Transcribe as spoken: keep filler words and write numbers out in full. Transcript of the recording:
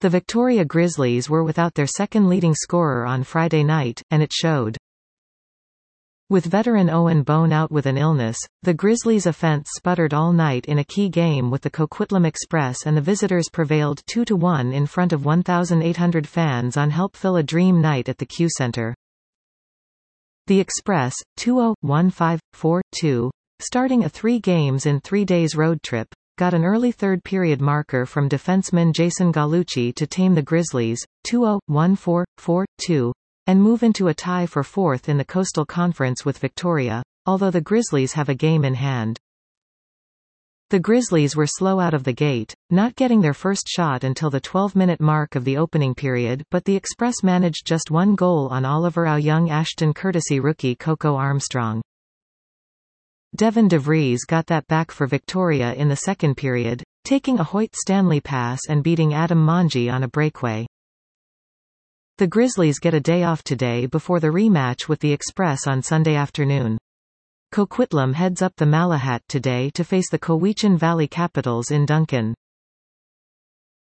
The Victoria Grizzlies were without their second leading scorer on Friday night, and it showed. With veteran Owen Bone out with an illness, the Grizzlies' offense sputtered all night in a key game with the Coquitlam Express, and the visitors prevailed two to one in front of one thousand eight hundred fans on Help Fill a Dream night at the Q Center. The Express, two oh, one five, four two, starting a three games in three days road trip, got an early third-period marker from defenseman Jason Gallucci to tame the Grizzlies, two oh, one four, four two, and move into a tie for fourth in the Coastal Conference with Victoria, although the Grizzlies have a game in hand. The Grizzlies were slow out of the gate, not getting their first shot until the twelve-minute mark of the opening period, but the Express managed just one goal on Oliver Au-Young Ashton courtesy rookie Coco Armstrong. Devin DeVries got that back for Victoria in the second period, taking a Hoyt Stanley pass and beating Adam Monge on a breakaway. The Grizzlies get a day off today before the rematch with the Express on Sunday afternoon. Coquitlam heads up the Malahat today to face the Cowichan Valley Capitals in Duncan.